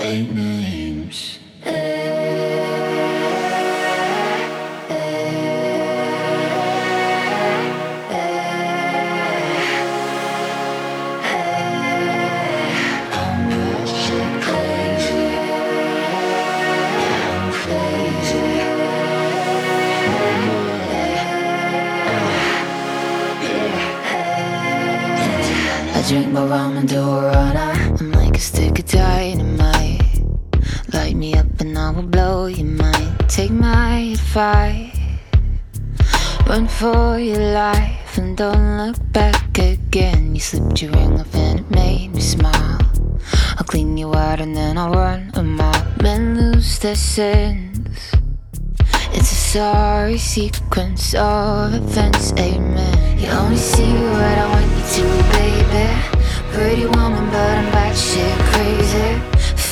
fake names. I'm batshit crazy. I'm crazy. I drink my rum and do a runner. I'm like a stick of dynamite. Light me up and I will blow your mind. Take my advice. Run for your life and don't look back again. You slipped your ring off and it made me smile. I'll clean you out and then I'll run a mile. Men lose their sins. It's a sorry sequence of events, amen. You only see what I want you to, baby. Pretty woman, but I'm batshit crazy.